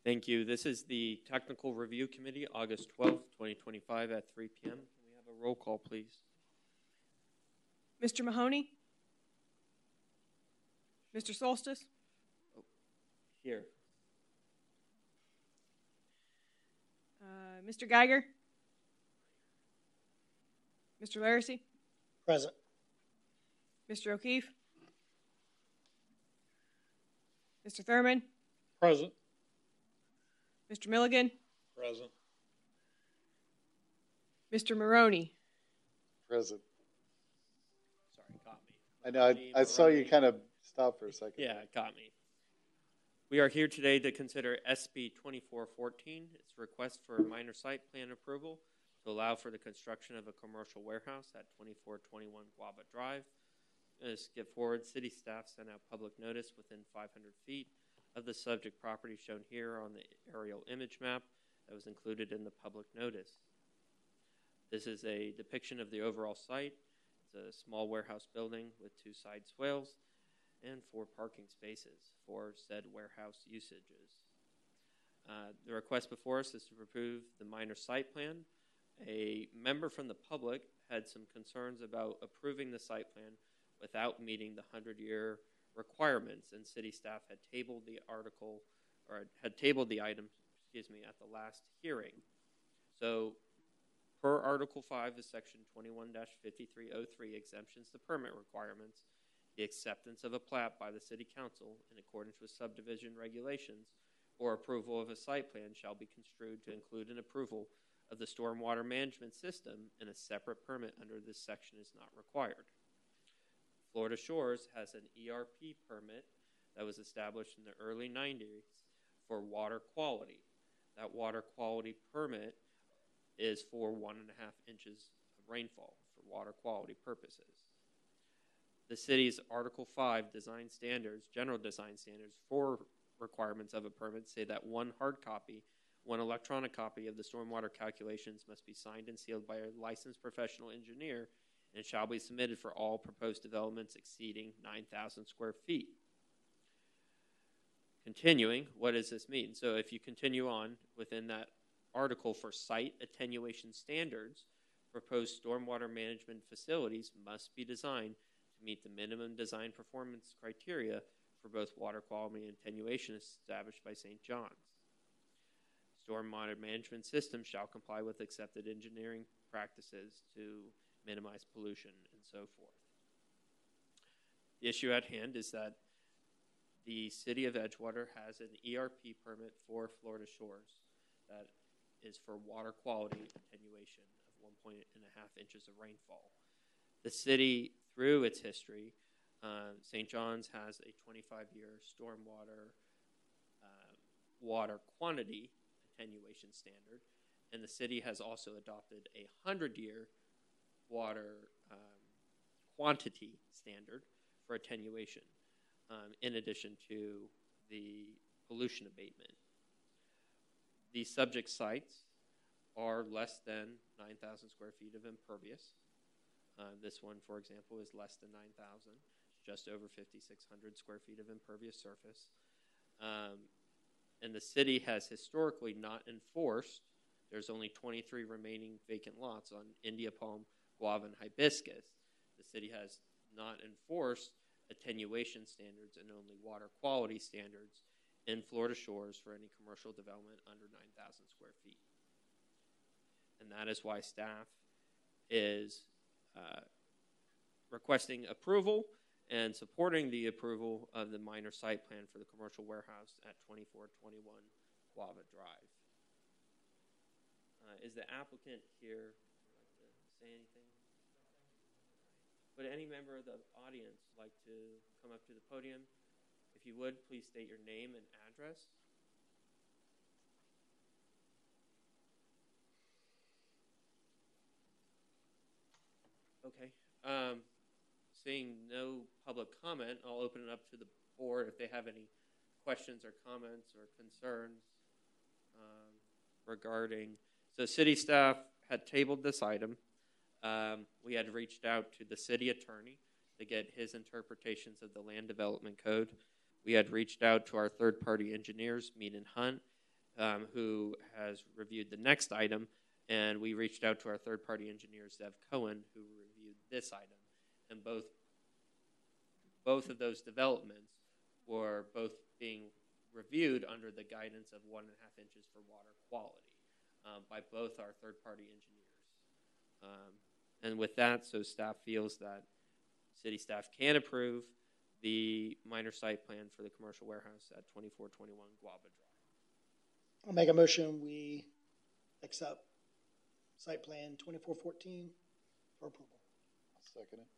Thank you. This is the Technical Review Committee, August 12th, 2025 at 3 p.m. Can we have a roll call, please? Mr. Mahoney? Mr. Solstice? Here. Mr. Geiger? Mr. Laracy? Present. Mr. O'Keefe? Mr. Thurman? Present. Mr. Milligan? Present. Mr. Maroney? Present. Sorry, caught me. I know. I saw you kind of stop for a second. Yeah, it caught me. We are here today to consider SB 2414. It's a request for minor site plan approval to allow for the construction of a commercial warehouse at 2421 Guava Drive. To skip forward, city staff sent out public notice within 500 feet of the subject property shown here on the aerial image map that was included in the public notice. This is a depiction of the overall site. It's a small warehouse building with 2 side swales and 4 parking spaces for said warehouse usages. The request before us is to approve the minor site plan. A member from the public had some concerns about approving the site plan without meeting the 100-year requirements, and city staff had tabled the article, or had tabled the item, at the last hearing. So, per Article 5 of Section 21-5303 exemptions to permit requirements, the acceptance of a plat by the City Council in accordance with subdivision regulations or approval of a site plan shall be construed to include an approval of the stormwater management system, and a separate permit under this section is not required. Florida Shores has an ERP permit that was established in the early 90s for water quality. That water quality permit is for 1.5 inches of rainfall for water quality purposes. The city's Article 5 design standards, general design standards for requirements of a permit say that 1 hard copy, 1 electronic copy of the stormwater calculations must be signed and sealed by a licensed professional engineer, and it shall be submitted for all proposed developments exceeding 9,000 square feet. Continuing, what does this mean? So if you continue on within that article for site attenuation standards, proposed stormwater management facilities must be designed to meet the minimum design performance criteria for both water quality and attenuation established by St. John's. Stormwater management systems shall comply with accepted engineering practices to minimize pollution, and so forth. The issue at hand is that the City of Edgewater has an ERP permit for Florida Shores that is for water quality attenuation of 1.5 inches of rainfall. The city, through its history, St. John's has a 25-year stormwater water quantity attenuation standard, and the city has also adopted a 100-year water quantity standard for attenuation, in addition to the pollution abatement. The subject sites are less than 9,000 square feet of impervious. This one, for example, is less than 9,000, just over 5,600 square feet of impervious surface. And the city has historically not enforced, there's only 23 remaining vacant lots on India Palm, Guava, and Hibiscus. The city has not enforced attenuation standards and only water quality standards in Florida Shores for any commercial development under 9,000 square feet. And that is why staff is requesting approval and supporting the approval of the minor site plan for the commercial warehouse at 2421 Guava Drive. Is the applicant here? Would like to say anything? Would any member of the audience like to come up to the podium? If you would, please state your name and address. Okay. Seeing no public comment, I'll open it up to the board if they have any questions or comments or concerns regarding. So city staff had tabled this item. We had reached out to the city attorney to get his interpretations of the land development code. We had reached out to our third-party engineers, Mead and Hunt, who has reviewed the next item, and we reached out to our third-party engineer, Zev Cohen, who reviewed this item. And both of those developments were both being reviewed under the guidance of 1.5 inches for water quality by both our third-party engineers. And with that, so staff feels that city staff can approve the minor site plan for the commercial warehouse at 2421 Guava Drive. I'll make a motion, we accept site plan 2414 for approval. I'll second it.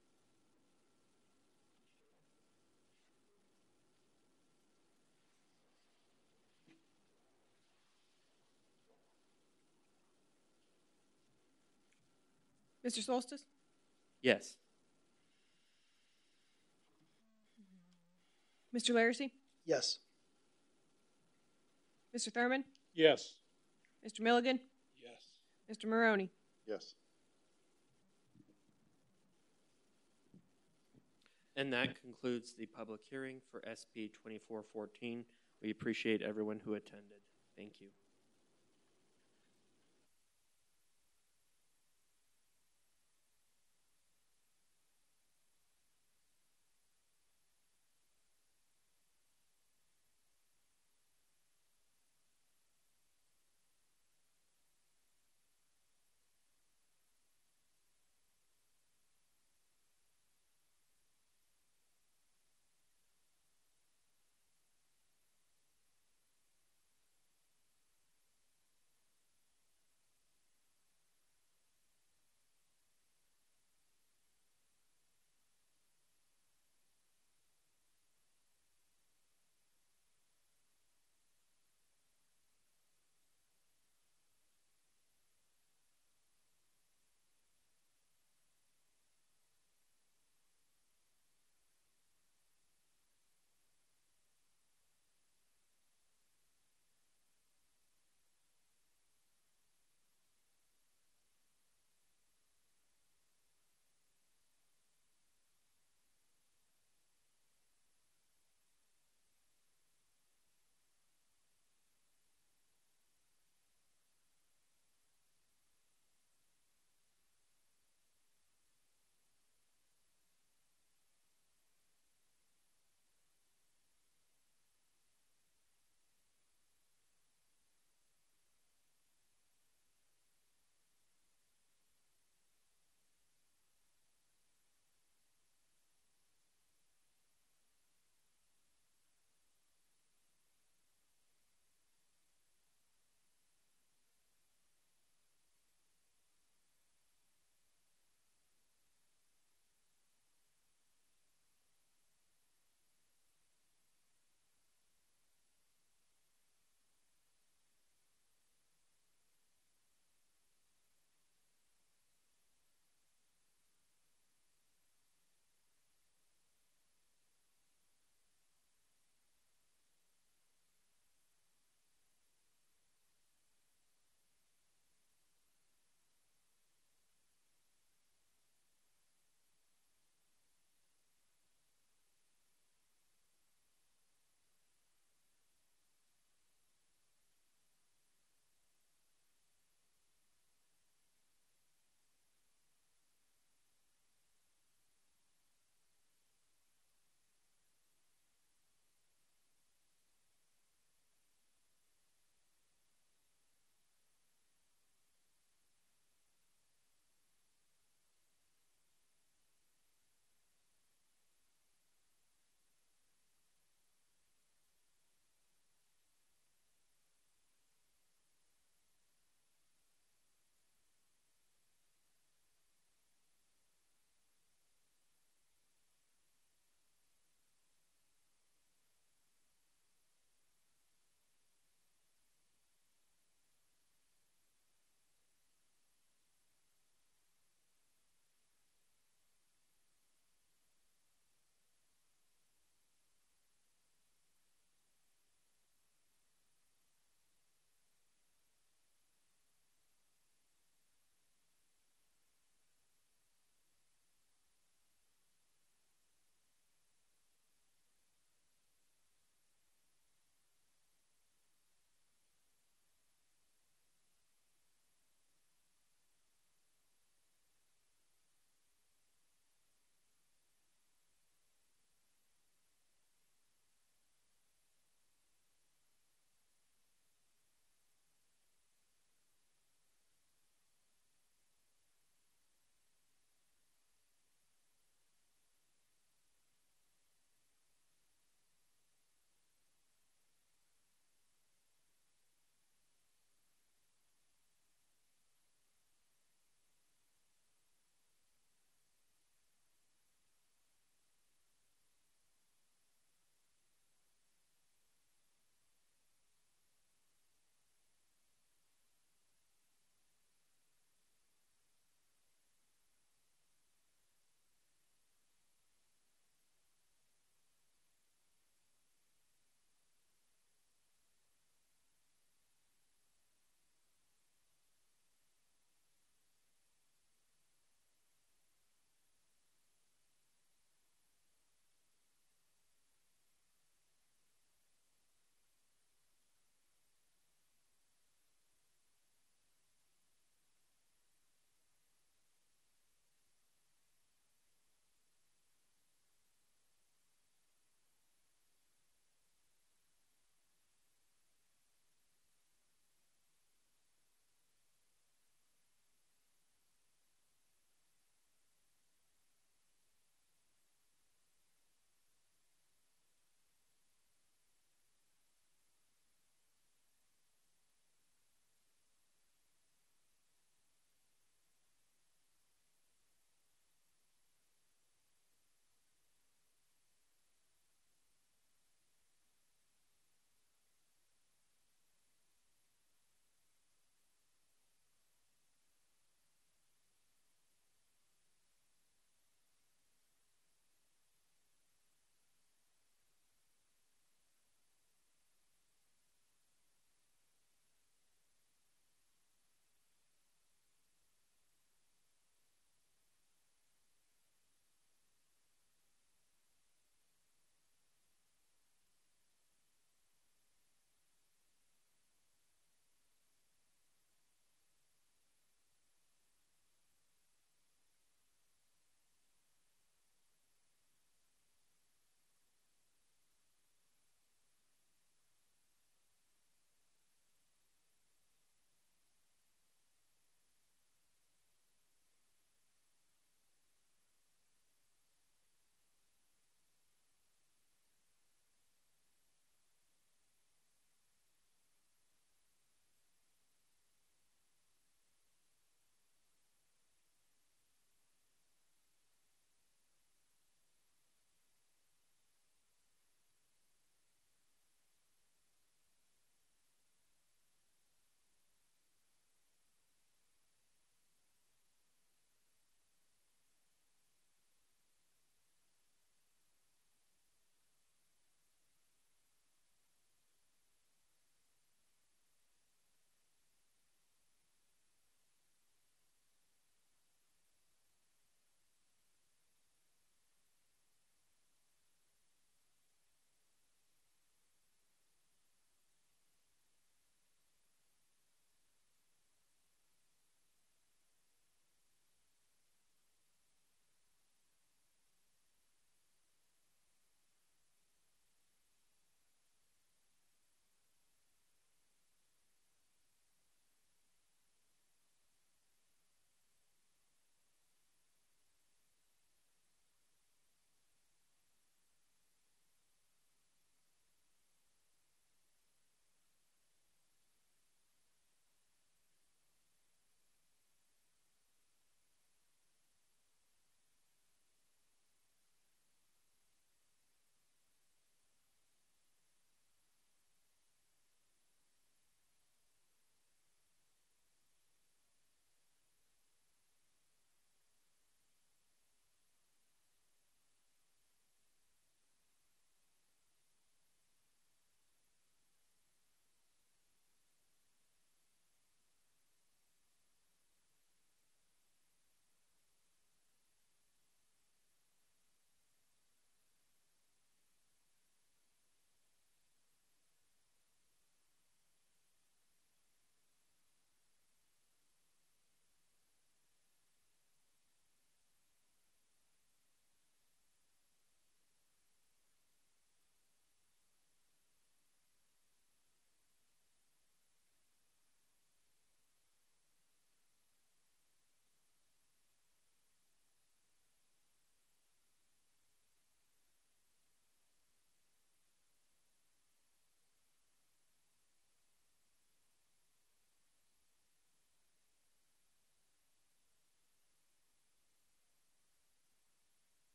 Mr. Solstice? Yes. Mr. Laracy? Yes. Mr. Thurman? Yes. Mr. Milligan? Yes. Mr. Maroney? Yes. And that concludes the public hearing for SB 2414. We appreciate everyone who attended. Thank you.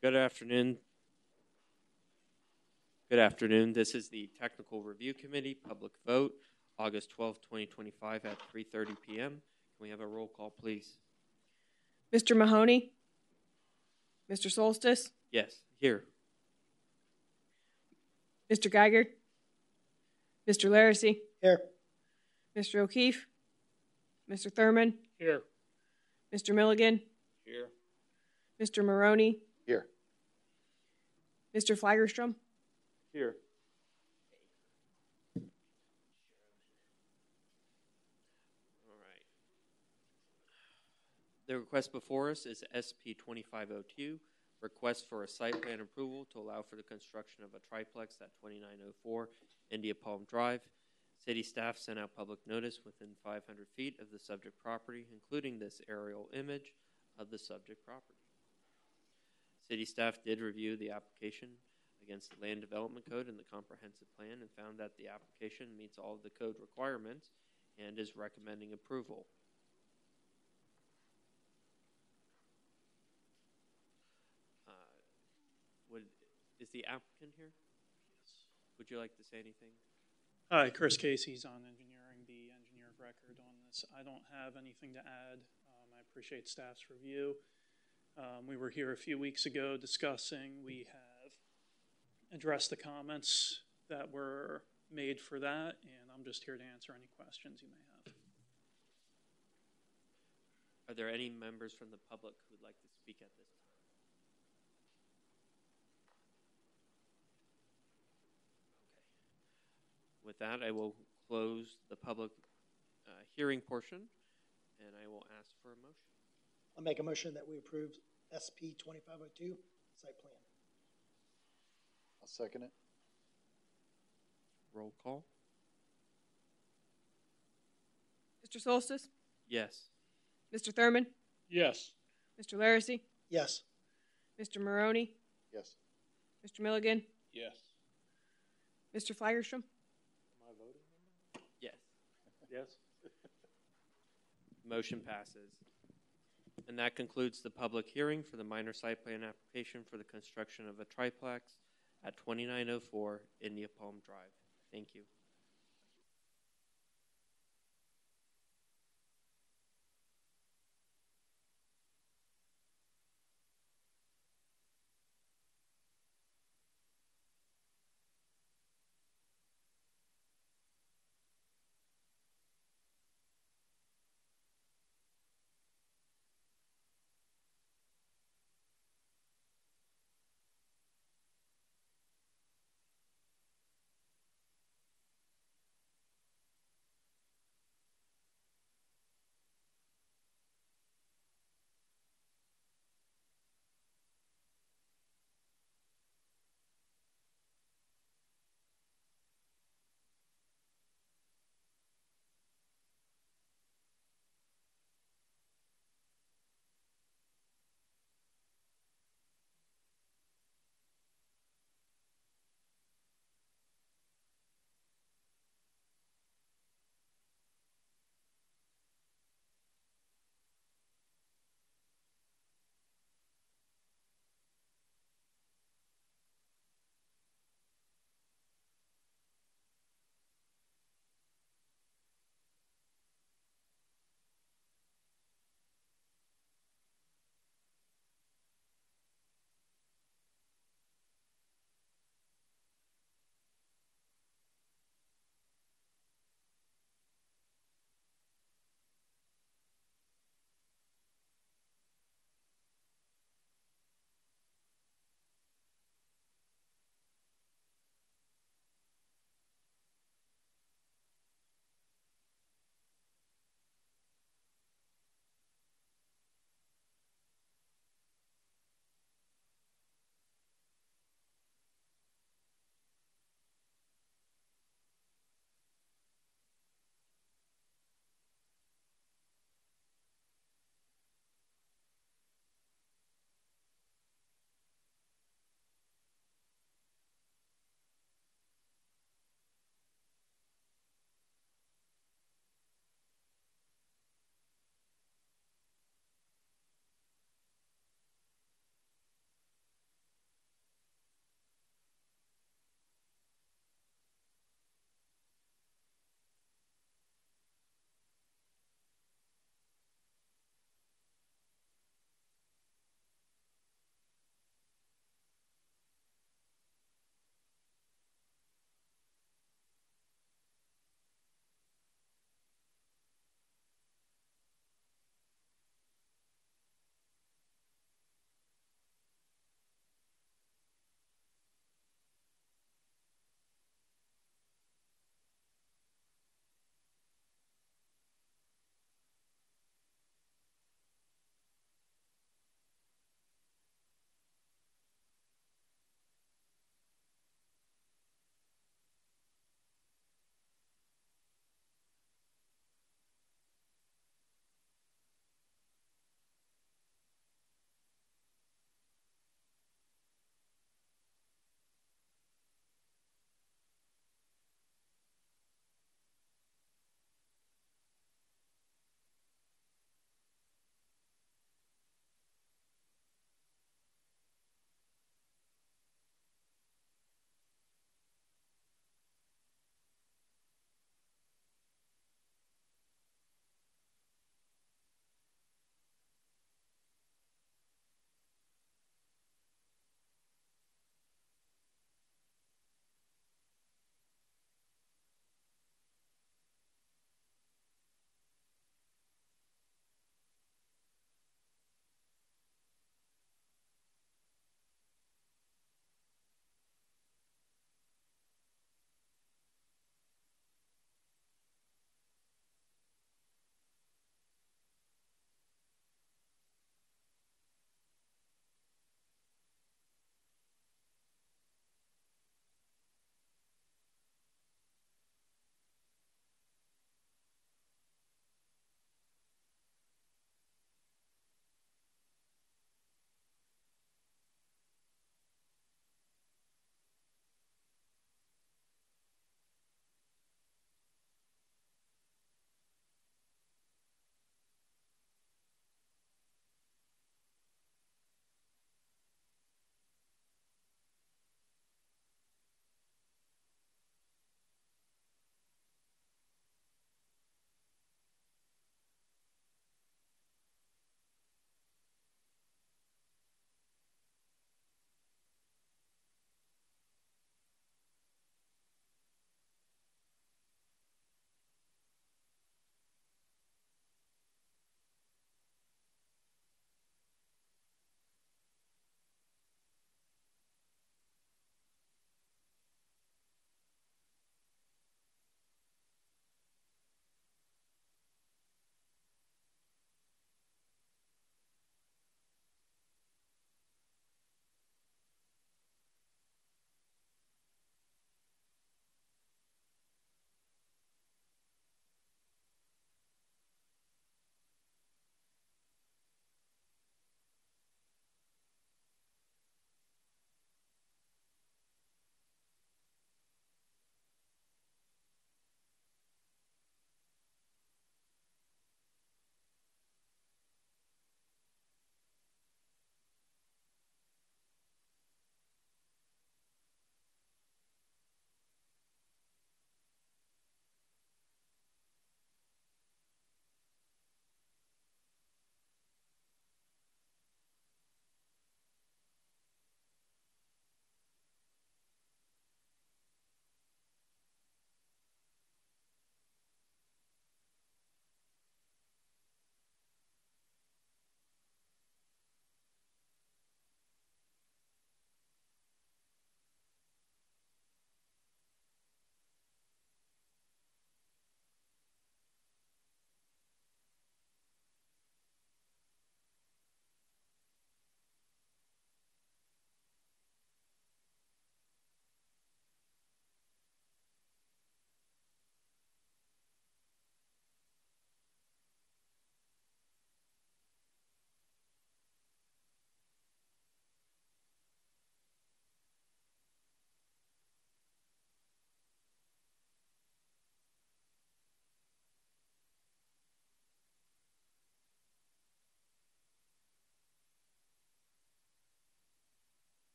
Good afternoon. Good afternoon. This is the Technical Review Committee public vote, August 12th, 2025 at 3:30 p.m. Can we have a roll call, please? Mr. Mahoney? Mr. Solstice? Yes, here. Mr. Geiger? Mr. Laracy? Here. Mr. O'Keefe? Mr. Thurman? Here. Mr. Milligan? Here. Mr. Maroney? Here. Mr. Flagerstrom? Here. All right. The request before us is SP 2502, request for a site plan approval to allow for the construction of a triplex at 2904 India Palm Drive. City staff sent out public notice within 500 feet of the subject property, including this aerial image of the subject property. City staff did review the application against the Land Development Code and the Comprehensive Plan and found that the application meets all of the code requirements and is recommending approval. Is the applicant here? Yes. Would you like to say anything? Hi, Chris Casey's on engineering, the engineer of record on this. I don't have anything to add. I appreciate staff's review. We were here a few weeks ago discussing. We have addressed the comments that were made for that, and I'm just here to answer any questions you may have. Are there any members from the public who would like to speak at this time? With that, I will close the public hearing portion, and I will ask for a motion. I'll make a motion that we approve SP 2502 site plan. I'll second it. Roll call. Mr. Solstice? Yes. Mr. Thurman? Yes. Mr. Laracy? Yes. Mr. Maroney? Yes. Mr. Milligan? Yes. Mr. Flagerstrom? Am I voting? Yes. Yes. Motion passes. And that concludes the public hearing for the minor site plan application for the construction of a triplex at 2904 India Palm Drive. Thank you.